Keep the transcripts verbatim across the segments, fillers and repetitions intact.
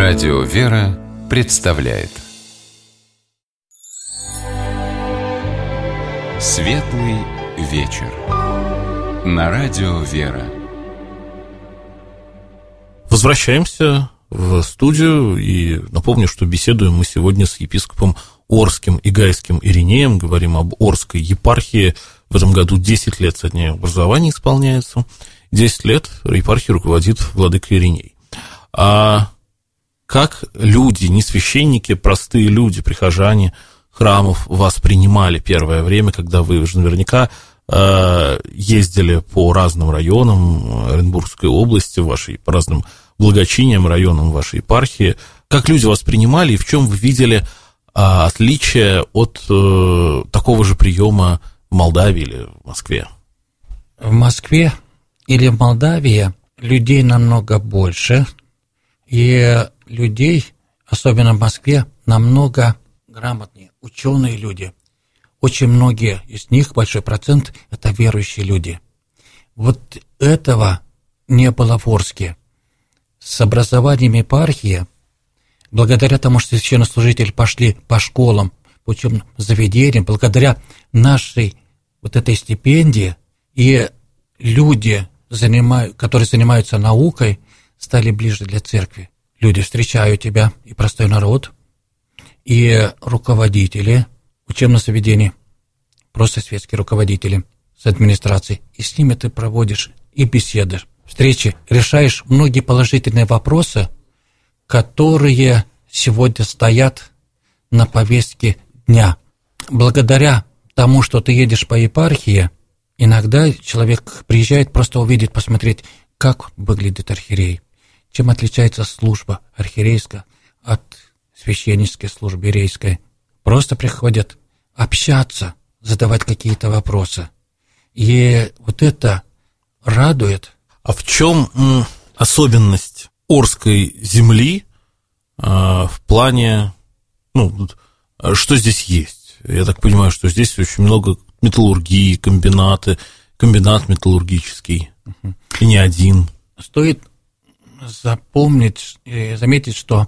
Радио «Вера» представляет Светлый вечер на Радио «Вера». Возвращаемся в студию, и напомню, что беседуем мы сегодня с епископом Орским и Гайским Иринеем, говорим об Орской епархии. В этом году десять лет со дня образования исполняется, десять лет епархией руководит владыка Ириней. А как люди, не священники, простые люди, прихожане храмов вас принимали первое время, когда вы уже наверняка ездили по разным районам Оренбургской области, вашей, по разным благочиниям, районам вашей епархии? Как люди вас принимали и в чем вы видели а, отличие от а, такого же приема в Молдавии или в Москве? В Москве или в Молдавии людей намного больше, и людей, особенно в Москве, намного грамотнее, ученые люди. Очень многие из них, большой процент, это верующие люди. Вот этого не было в Орске. С образованием епархии, благодаря тому, что священнослужители пошли по школам, по учебным заведениям, благодаря нашей вот этой стипендии, и люди, которые занимаются наукой, стали ближе для церкви. Люди встречают тебя, и простой народ, и руководители учебных заведений, просто светские руководители с администрацией, и с ними ты проводишь и беседы, встречи, решаешь многие положительные вопросы, которые сегодня стоят на повестке дня. Благодаря тому, что ты едешь по епархии, иногда человек приезжает просто увидеть, посмотреть, как выглядит архиерей, чем отличается служба архиерейская от священнической службы иерейской. Просто приходят общаться, задавать какие-то вопросы. И вот это радует. А в чем м, особенность Орской земли а, в плане, ну, что здесь есть? Я так понимаю, что здесь очень много металлургии, комбинаты, комбинат металлургический, угу. И не один. Стоит запомнить, заметить, что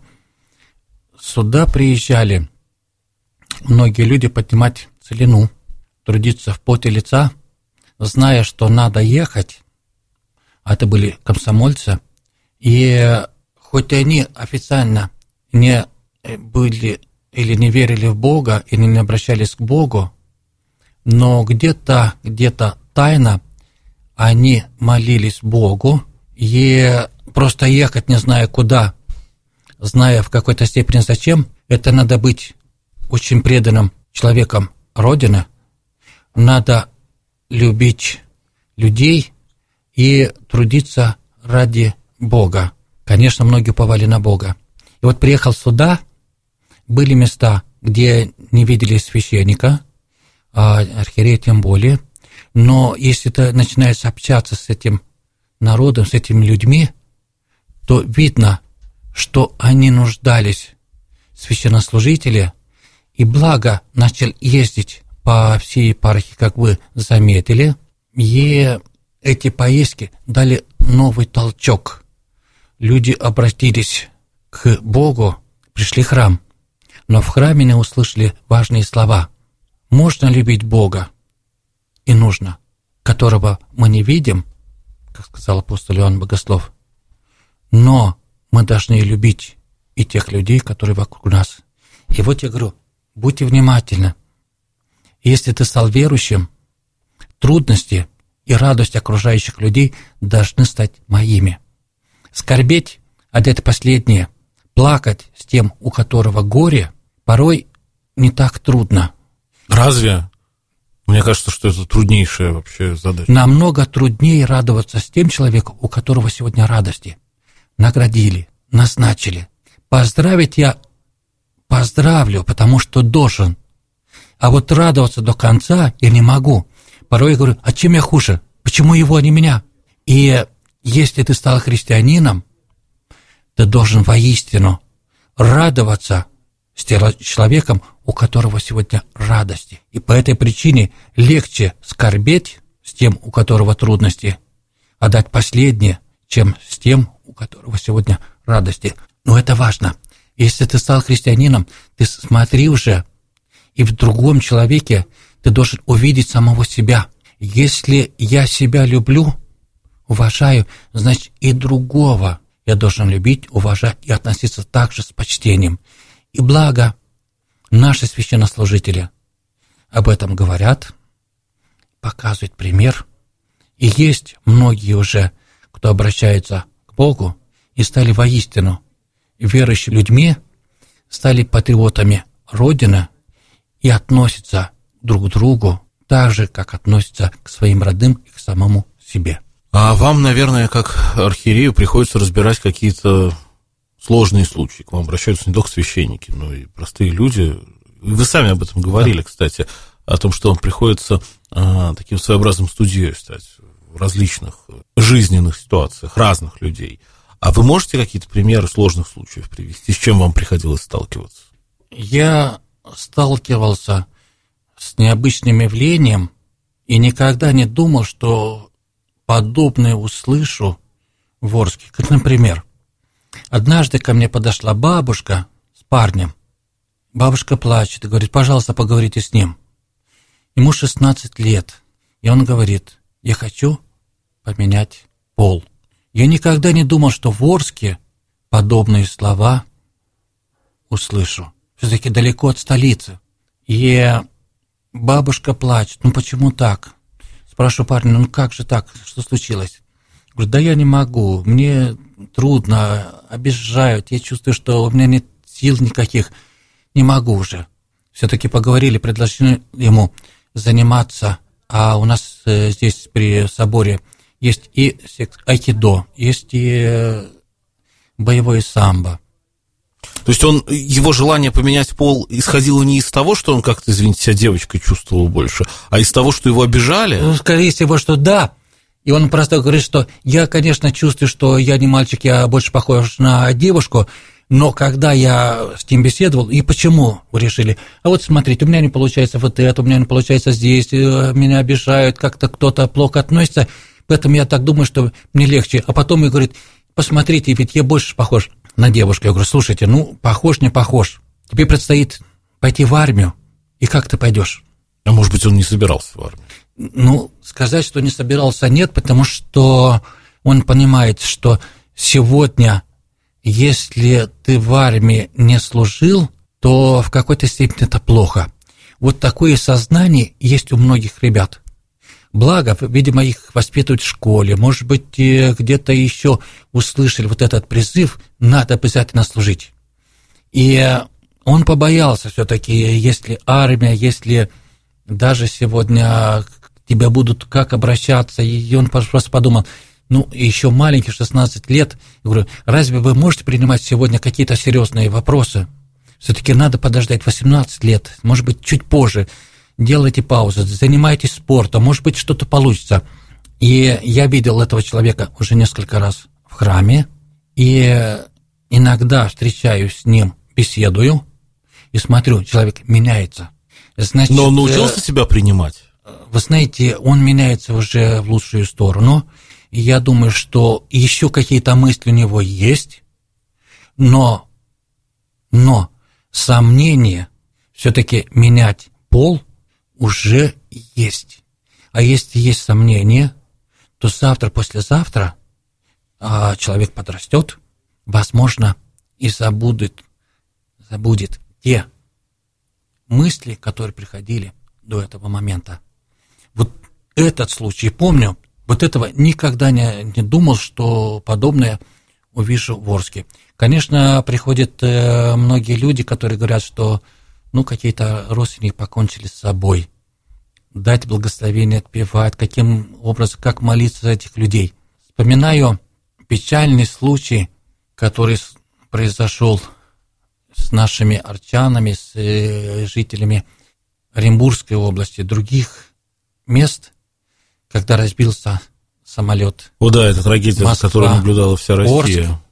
сюда приезжали многие люди поднимать целину, трудиться в поте лица, зная, что надо ехать. А это были комсомольцы, и хоть они официально не были или не верили в Бога, или не обращались к Богу, но где-то, где-то тайно они молились Богу, и просто ехать, не зная куда, зная в какой-то степени зачем, это надо быть очень преданным человеком Родины, надо любить людей и трудиться ради Бога. Конечно, многие уповали на Бога. И вот приехал сюда, были места, где не видели священника, а архиерея тем более, но если ты начинаешь общаться с этим народом, с этими людьми, то видно, что они нуждались, священнослужители, и благо начал ездить по всей епархии, как вы заметили, и эти поездки дали новый толчок. Люди обратились к Богу, пришли в храм, но в храме не услышали важные слова. Можно любить Бога, и нужно, которого мы не видим, как сказал апостол Иоанн Богослов, но мы должны любить и тех людей, которые вокруг нас. И вот я говорю, будьте внимательны. Если ты стал верующим, трудности и радость окружающих людей должны стать моими. Скорбеть, а это последнее, плакать с тем, у которого горе, порой не так трудно. Разве? Мне кажется, что это труднейшая вообще задача. Намного труднее радоваться с тем человеком, у которого сегодня радости. Наградили, назначили. Поздравить я поздравлю, потому что должен. А вот радоваться до конца я не могу. Порой я говорю, а чем я хуже? Почему его, а не меня? И если ты стал христианином, ты должен воистину радоваться с человеком, у которого сегодня радости. И по этой причине легче скорбеть с тем, у которого трудности, а дать последнее, чем с тем, у которого сегодня радости. Но это важно. Если ты стал христианином, ты смотри уже, и в другом человеке ты должен увидеть самого себя. Если я себя люблю, уважаю, значит и другого я должен любить, уважать и относиться также с почтением. И благо наши священнослужители об этом говорят, показывают пример. И есть многие уже, кто обращается к Богу и стали воистину верующими людьми, стали патриотами Родины и относятся друг к другу так же, как относятся к своим родным и к самому себе. А вам, наверное, как архиерею приходится разбирать какие-то сложные случаи. К вам обращаются не только священники, но и простые люди. Вы сами об этом говорили, да. Кстати, о том, что вам приходится а, таким своеобразным судьей стать в различных жизненных ситуациях разных людей. А вы можете какие-то примеры сложных случаев привести? С чем вам приходилось сталкиваться? Я сталкивался с необычным явлением и никогда не думал, что подобное услышу в Орске. Как, например, однажды ко мне подошла бабушка с парнем. Бабушка плачет и говорит: пожалуйста, поговорите с ним. Ему шестнадцать лет, и он говорит: я хочу поменять пол. Я никогда не думал, что в Орске подобные слова услышу. Все-таки далеко от столицы. И бабушка плачет. Ну почему так? Спрашиваю парня: ну как же так? Что случилось? Говорит: да я не могу, мне трудно, обижают, я чувствую, что у меня нет сил никаких, не могу уже. Все-таки поговорили, предложили ему заниматься, а у нас э, здесь при соборе есть и айкидо, есть и боевое самбо. То есть он, его желание поменять пол исходило не из того, что он как-то, извините, себя девочкой чувствовал больше, а из того, что его обижали? Ну, скорее всего, что да. И он просто говорит, что я, конечно, чувствую, что я не мальчик, я больше похож на девушку, но когда я с ним беседовал, и почему вы решили? А вот смотрите, у меня не получается вот это, у меня не получается здесь, меня обижают, как-то кто-то плохо относится, поэтому я так думаю, что мне легче. А потом он говорит: посмотрите, ведь я больше похож на девушку. Я говорю: слушайте, ну, похож, не похож. Тебе предстоит пойти в армию, и как ты пойдешь? А может быть, он не собирался в армию? Ну, сказать, что не собирался, нет, потому что он понимает, что сегодня, если ты в армии не служил, то в какой-то степени это плохо. Вот такое сознание есть у многих ребят. Благо, видимо, их воспитывают в школе, может быть, где-то еще услышали вот этот призыв: надо обязательно служить. И он побоялся все-таки, если армия, если даже сегодня к тебе будут как обращаться, и он просто подумал: ну, еще маленький, шестнадцать лет, я говорю: разве вы можете принимать сегодня какие-то серьезные вопросы? Все-таки надо подождать восемнадцать лет, может быть, чуть позже. Делайте паузу, занимайтесь спортом, может быть, что-то получится. И я видел этого человека уже несколько раз в храме, и иногда встречаюсь с ним, беседую, и смотрю, человек меняется. Значит, но он научился себя принимать? Вы знаете, он меняется уже в лучшую сторону, и я думаю, что еще какие-то мысли у него есть, но, но сомнение все-таки менять пол уже есть. А если есть сомнения, то завтра, послезавтра а, человек подрастет, возможно, и забудет, забудет те мысли, которые приходили до этого момента. Вот этот случай помню, вот этого никогда не, не думал, что подобное увижу в Орске. Конечно, приходят э, многие люди, которые говорят, что ну, какие-то родственники покончили с собой. Дать благословение, отпевать, каким образом, как молиться за этих людей. Вспоминаю печальный случай, который произошел с нашими арчанами, с э, жителями Оренбургской области, других мест, когда разбился самолет. О да, это трагедия, Москва, которую наблюдала вся Россия. Орск.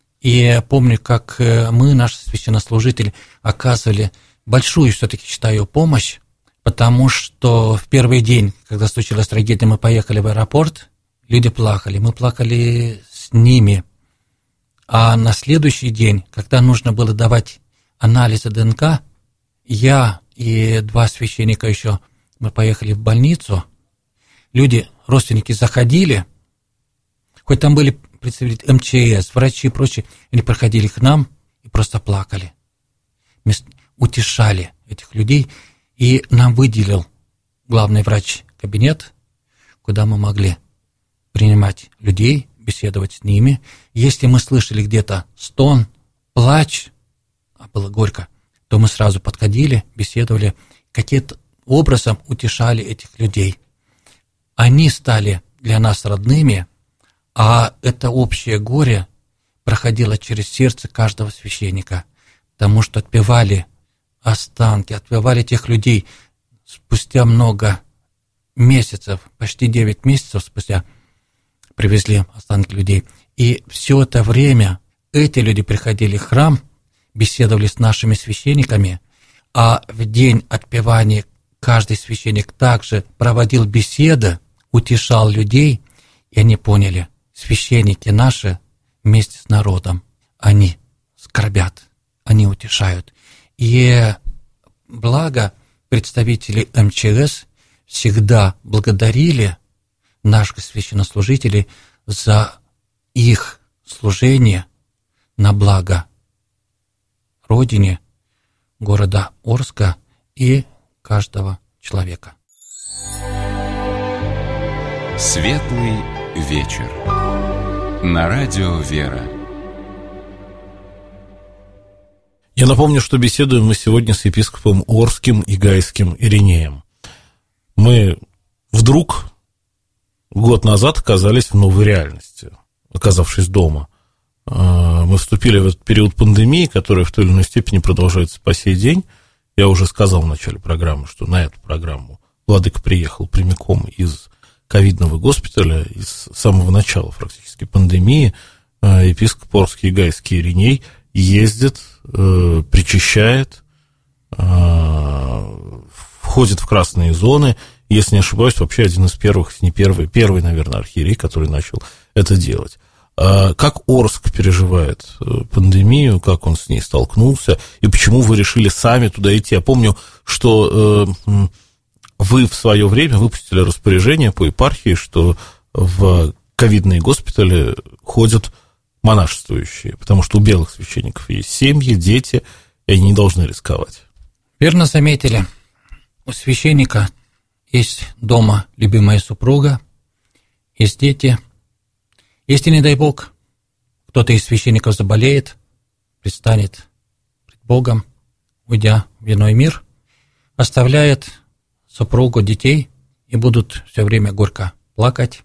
И помню, как мы, наши священнослужители, оказывали большую, все-таки считаю, помощь, потому что в первый день, когда случилась трагедия, мы поехали в аэропорт, люди плакали, мы плакали с ними. А на следующий день, когда нужно было давать анализы ДНК, я и два священника еще, мы поехали в больницу, люди, родственники заходили, хоть там были представители эм че эс, врачи и прочее, они проходили к нам и просто плакали, утешали этих людей, и нам выделил главный врач кабинет, куда мы могли принимать людей, беседовать с ними. Если мы слышали где-то стон, плач, а было горько, то мы сразу подходили, беседовали, каким-то образом утешали этих людей. Они стали для нас родными, а это общее горе проходило через сердце каждого священника, потому что отпевали останки, отпевали тех людей спустя много месяцев, почти девять месяцев спустя привезли останки людей. И все это время эти люди приходили в храм, беседовали с нашими священниками, а в день отпевания каждый священник также проводил беседы, утешал людей, и они поняли, священники наши вместе с народом, они скорбят, они утешают. И благо представители эм че эс всегда благодарили наших священнослужителей за их служение на благо Родине, города Орска и каждого человека. Светлый вечер. На радио «Вера». Я напомню, что беседуем мы сегодня с епископом Орским и Гайским Иринеем. Мы вдруг год назад оказались в новой реальности, оказавшись дома. Мы вступили в этот период пандемии, которая в той или иной степени продолжается по сей день. Я уже сказал в начале программы, что на эту программу владыка приехал прямиком из ковидного госпиталя, из самого начала практически пандемии. Епископ Орский и Гайский Ириней ездит, причащает, входит в красные зоны. Если не ошибаюсь, вообще один из первых, не первый, первый, наверное, архиерей, который начал это делать. Как Орск переживает пандемию, как он с ней столкнулся, и почему вы решили сами туда идти? Я помню, что вы в свое время выпустили распоряжение по епархии, что в ковидные госпитали ходят монашествующие, потому что у белых священников есть семьи, дети, и они не должны рисковать. Верно заметили. У священника есть дома любимая супруга, есть дети. Если, не дай Бог, кто-то из священников заболеет, предстанет пред Богом, уйдя в иной мир, оставляет супругу, детей, и будут все время горько плакать.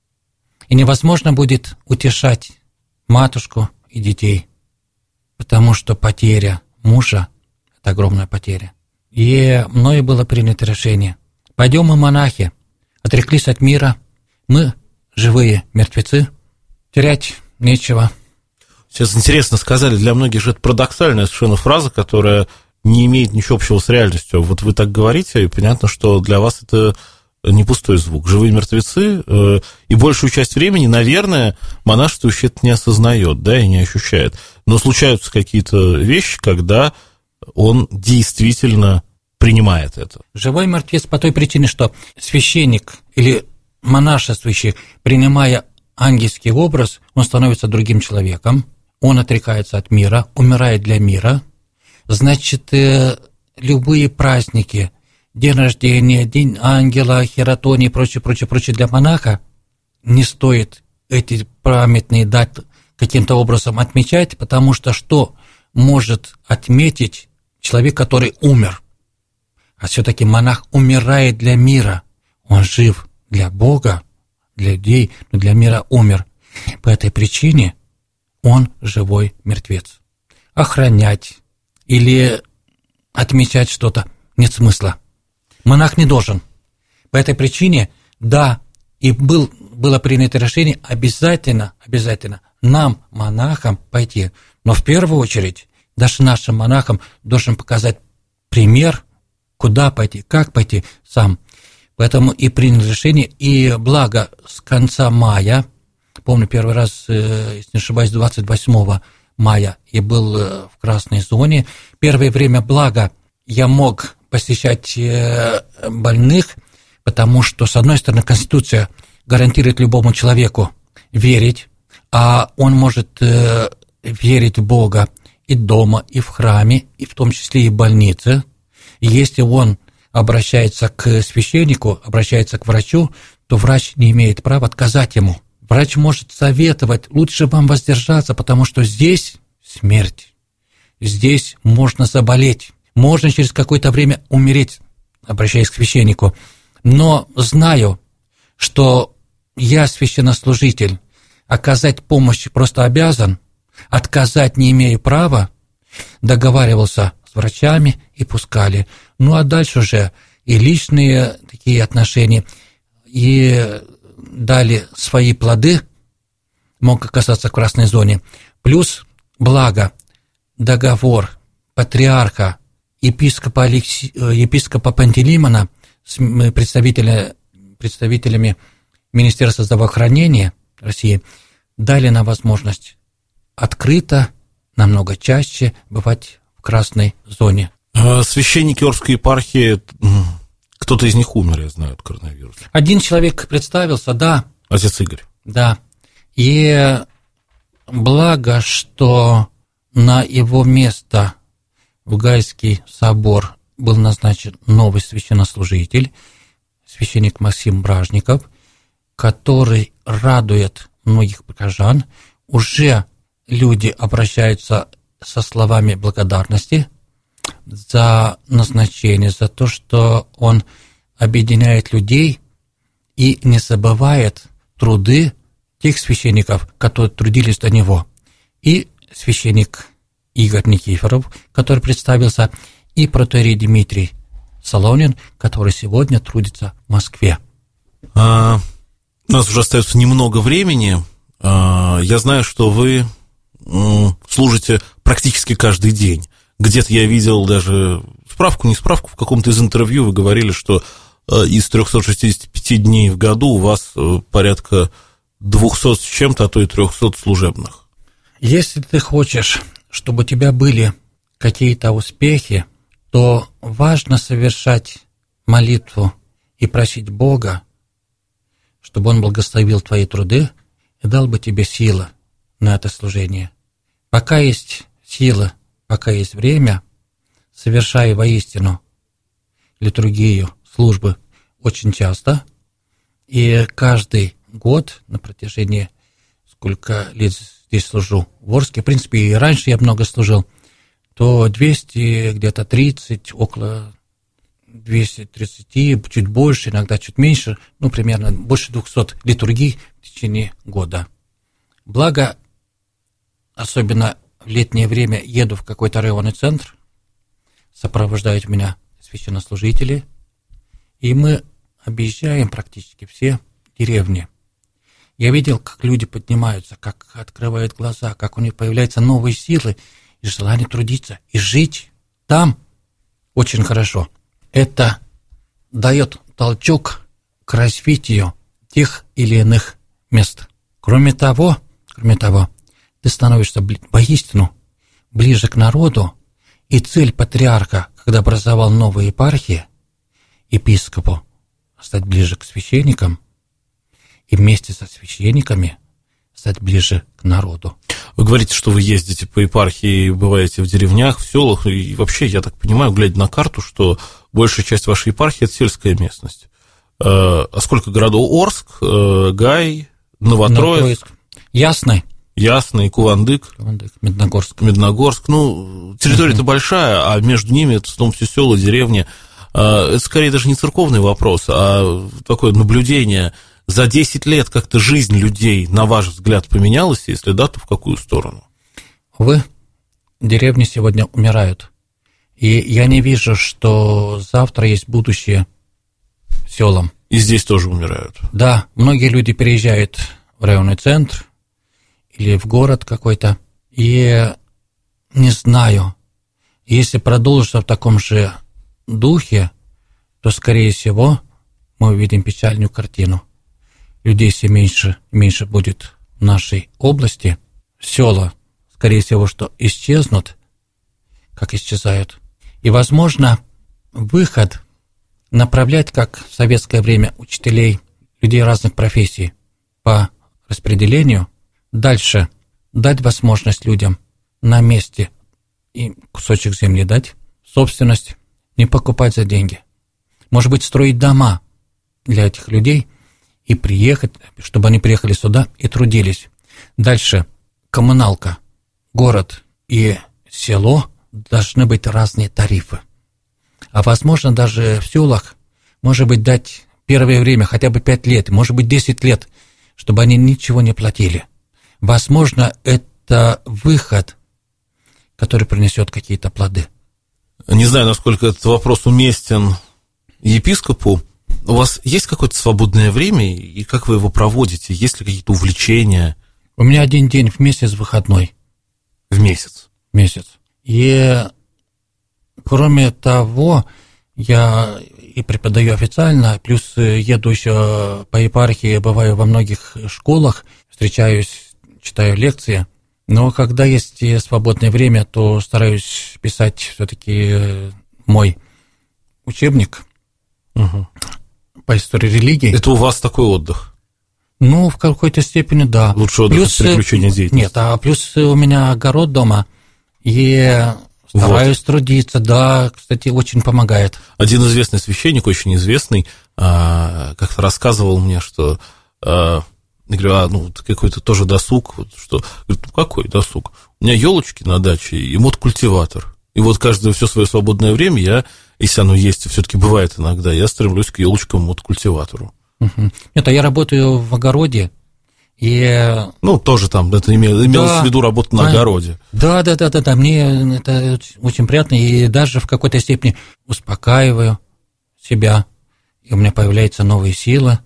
И невозможно будет утешать матушку и детей, потому что потеря мужа – это огромная потеря. И мною было принято решение: пойдем мы, монахи, отреклись от мира, мы живые мертвецы, терять нечего. Сейчас интересно сказали, для многих же это парадоксальная совершенно фраза, которая не имеет ничего общего с реальностью. Вот вы так говорите, и понятно, что для вас это не пустой звук. Живые мертвецы, э, и большую часть времени, наверное, монашествующий это не осознает, да, и не ощущает. Но случаются какие-то вещи, когда он действительно принимает это. Живой мертвец по той причине, что священник или монашествующий, принимая ангельский образ, он становится другим человеком, он отрекается от мира, умирает для мира. Значит, любые праздники, день рождения, день ангела, хератонии и прочее, прочее, прочее для монаха не стоит эти памятные даты каким-то образом отмечать, потому что что может отметить человек, который умер? А все-таки монах умирает для мира, он жив для Бога, для людей, но для мира умер. По этой причине он живой мертвец. Охранять или отмечать что-то нет смысла. Монах не должен. По этой причине, да, и был, было принято решение обязательно, обязательно нам, монахам, пойти. Но в первую очередь, даже нашим монахам должен показать пример, куда пойти, как пойти сам. Поэтому и принял решение, и благо с конца мая помню, первый раз, если не ошибаюсь, двадцать восьмого мая, и был в красной зоне. Первое время, благо, я мог посещать больных, потому что, с одной стороны, Конституция гарантирует любому человеку верить, а он может верить в Бога и дома, и в храме, и в том числе и в больнице. И если он обращается к священнику, обращается к врачу, то врач не имеет права отказать ему. Врач может советовать, лучше вам воздержаться, потому что здесь смерть, здесь можно заболеть, можно через какое-то время умереть, обращаясь к священнику. Но знаю, что я священнослужитель, оказать помощь просто обязан, отказать не имею права, договаривался с врачами и пускали. Ну а дальше уже и личные такие отношения, и дали свои плоды, мог оказаться в красной зоне. Плюс, благо, договор патриарха, епископа, Алекси... епископа Пантелеймона с представителя... представителями Министерства здравоохранения России дали нам возможность открыто, намного чаще бывать в красной зоне. А священники Орской епархии, кто-то из них умер, я знаю, от коронавируса. Один человек представился, да. Отец Игорь. Да. И благо, что на его место в Гайский собор был назначен новый священнослужитель, священник Максим Бражников, который радует многих прихожан. Уже люди обращаются со словами благодарности за назначение, за то, что он объединяет людей и не забывает труды тех священников, которые трудились до него. И священник Игорь Никифоров, который представился, и протоиерей Дмитрий Солонин, который сегодня трудится в Москве. А, у нас уже остается немного времени. А, я знаю, что вы м, служите практически каждый день. Где-то я видел даже справку, не справку, в каком-то из интервью вы говорили, что из триста шестьдесят пять дней в году у вас порядка двести с чем-то, а то и триста служебных. Если ты хочешь, чтобы у тебя были какие-то успехи, то важно совершать молитву и просить Бога, чтобы Он благословил твои труды и дал бы тебе силы на это служение. Пока есть сила, пока есть время, совершай воистину литургию, службы очень часто, и каждый год на протяжении сколько лет здесь служу в Орске, в принципе, и раньше я много служил, то двести, где-то тридцать, около двухсот тридцати, чуть больше, иногда чуть меньше, ну, примерно больше двухсот литургий в течение года. Благо, особенно в летнее время еду в какой-то районный центр, сопровождают меня священнослужители, и мы объезжаем практически все деревни. Я видел, как люди поднимаются, как открывают глаза, как у них появляются новые силы и желание трудиться, и жить там очень хорошо. Это дает толчок к развитию тех или иных мест. Кроме того, кроме того, ты становишься воистину ближе к народу, и цель патриарха, когда образовал новые епархии, епископу, стать ближе к священникам, и вместе со священниками стать ближе к народу. Вы говорите, что вы ездите по епархии, бываете в деревнях, в селах, и вообще, я так понимаю, глядя на карту, что большая часть вашей епархии – это сельская местность. А сколько городов? Орск, Гай, Новотроицк? Ясный. Ясный, Кувандык. Кувандык, Медногорск. Медногорск. Ну, территория-то uh-huh. большая, а между ними это в том все села, деревни. Это скорее даже не церковный вопрос, а такое наблюдение. За десять лет как-то жизнь людей, на ваш взгляд, поменялась? Если да, то в какую сторону? Увы, деревни сегодня умирают. И я не вижу, что завтра есть будущее селам. И здесь тоже умирают? Да, многие люди переезжают в районный центр или в город какой-то. И не знаю, если продолжится в таком же духе, то, скорее всего, мы увидим печальную картину. Людей все меньше и меньше будет в нашей области, села, скорее всего, что исчезнут, как исчезают. И, возможно, выход направлять, как в советское время, учителей, людей разных профессий по распределению, дальше дать возможность людям на месте им кусочек земли дать, собственность, не покупать за деньги. Может быть, строить дома для этих людей и приехать, чтобы они приехали сюда и трудились. Дальше коммуналка, город и село должны быть разные тарифы. А возможно, даже в селах, может быть, дать первое время, хотя бы пять лет, может быть, десять лет, чтобы они ничего не платили. Возможно, это выход, который принесет какие-то плоды. Не знаю, насколько этот вопрос уместен епископу. У вас есть какое-то свободное время, и как вы его проводите? Есть ли какие-то увлечения? У меня один день в месяц выходной. В месяц? Месяц. И кроме того, я и преподаю официально, плюс еду еще по епархии, бываю во многих школах, встречаюсь, читаю лекции. Но когда есть свободное время, то стараюсь писать все-таки мой учебник угу. по истории религии. Это у вас такой отдых? Ну, в какой-то степени, да. Лучше отдых плюс, от переключения деятельности? Нет, а плюс у меня огород дома, и стараюсь вот. трудиться, да, кстати, очень помогает. Один известный священник, очень известный, как-то рассказывал мне, что... Я говорю, а, ну, какой-то тоже досуг, вот, что, говорит, ну, какой досуг? У меня елочки на даче и мод-культиватор. И вот каждое все свое свободное время я, если оно есть, все-таки бывает иногда, я стремлюсь к елочкам мод-культиватору. Угу. Нет, а я работаю в огороде, и... Ну, тоже там, это имелось да, в виду работа на а, огороде. Да, да, да, да, да, мне это очень приятно, и даже в какой-то степени успокаиваю себя, и у меня появляются новые силы.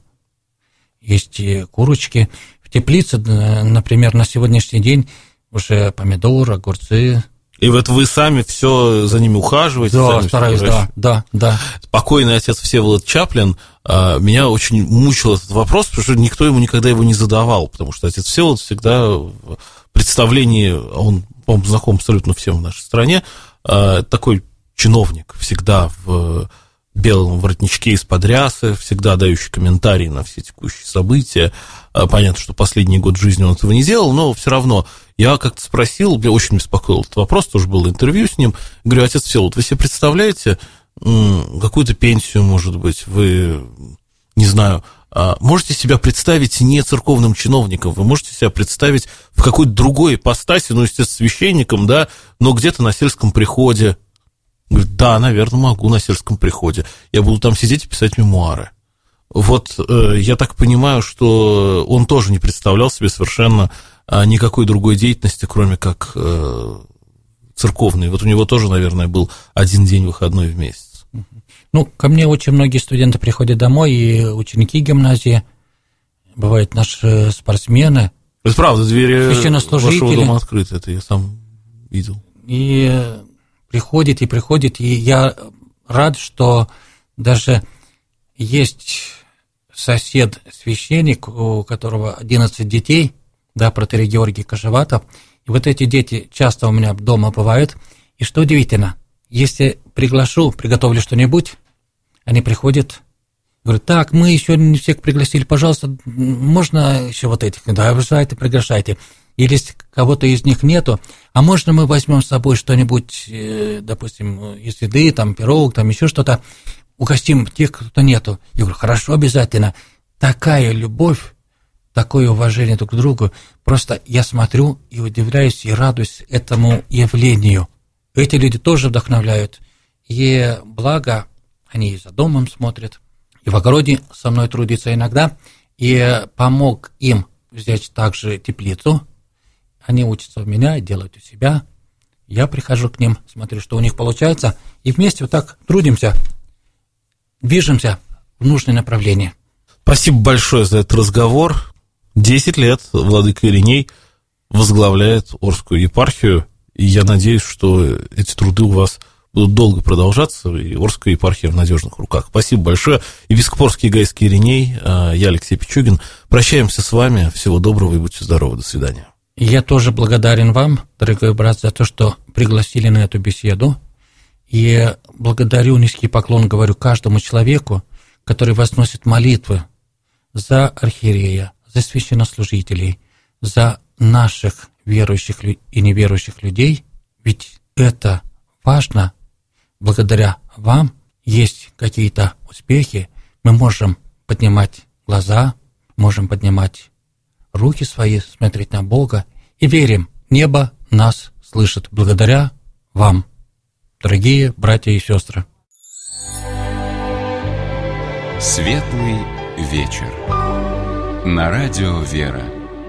Есть и курочки. В теплице, например, на сегодняшний день уже помидоры, огурцы. И вот вы сами все за ними ухаживаете? Да, стараюсь, да, да, да. Покойный отец Всеволод Чаплин, меня очень мучил этот вопрос, потому что никто ему никогда его не задавал, потому что отец Всеволод всегда в представлении, он, по-моему, знаком абсолютно всем в нашей стране, такой чиновник, всегда в белом воротничке из-под рясы, всегда дающий комментарии на все текущие события. Понятно, что последний год жизни он этого не делал, но все равно я как-то спросил, меня очень беспокоил этот вопрос, тоже было интервью с ним, говорю, отец Всеволод, вы себе представляете какую-то пенсию, может быть, вы, не знаю, можете себя представить не церковным чиновником, вы можете себя представить в какой-то другой ипостаси, ну, естественно, священником, да, но где-то на сельском приходе. Говорит, да, наверное, могу на сельском приходе. Я буду там сидеть и писать мемуары. Вот э, я так понимаю, что он тоже не представлял себе совершенно э, никакой другой деятельности, кроме как э, церковной. Вот у него тоже, наверное, был один день выходной в месяц. Ну, ко мне очень многие студенты приходят домой, и ученики гимназии, бывают наши спортсмены. Это правда, двери вашего дома открыты, это я сам видел. И... приходит и приходит, и я рад, что даже есть сосед-священник, у которого одиннадцать детей, да, протоиерей Георгий Кожеватов, и вот эти дети часто у меня дома бывают, и что удивительно, если приглашу, приготовлю что-нибудь, они приходят, говорят, так, мы еще не всех пригласили, пожалуйста, можно еще вот этих, да, обожайте, приглашайте. Или если кого-то из них нету, а можно мы возьмем с собой что-нибудь, допустим, из еды, там, пирог, там, еще что-то, угостим тех, кто нету. Я говорю, хорошо, обязательно. Такая любовь, такое уважение друг к другу. Просто я смотрю и удивляюсь, и радуюсь этому явлению. Эти люди тоже вдохновляют. И благо, они и за домом смотрят, и в огороде со мной трудятся иногда. И помог им взять также теплицу. Они учатся у меня, делают у себя. Я прихожу к ним, смотрю, что у них получается, и вместе вот так трудимся, движемся в нужное направление. Спасибо большое за этот разговор. Десять лет владыка Ириней возглавляет Орскую епархию, и я надеюсь, что эти труды у вас будут долго продолжаться, и Орская епархия в надежных руках. Спасибо большое. Епископ Орский Гайский Ириней, я Алексей Пичугин. Прощаемся с вами. Всего доброго и будьте здоровы. До свидания. Я тоже благодарен вам, дорогой брат, за то, что пригласили на эту беседу. И благодарю, низкий поклон говорю каждому человеку, который возносит молитвы за архиерея, за священнослужителей, за наших верующих и неверующих людей, ведь это важно. Благодаря вам есть какие-то успехи, мы можем поднимать глаза, можем поднимать руки свои, смотреть на Бога и верим, небо нас слышит благодаря вам, дорогие братья и сестры. Светлый вечер. На радио «Вера».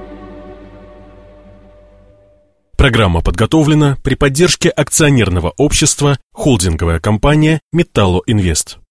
Программа подготовлена при поддержке акционерного общества «Холдинговая компания Металлоинвест».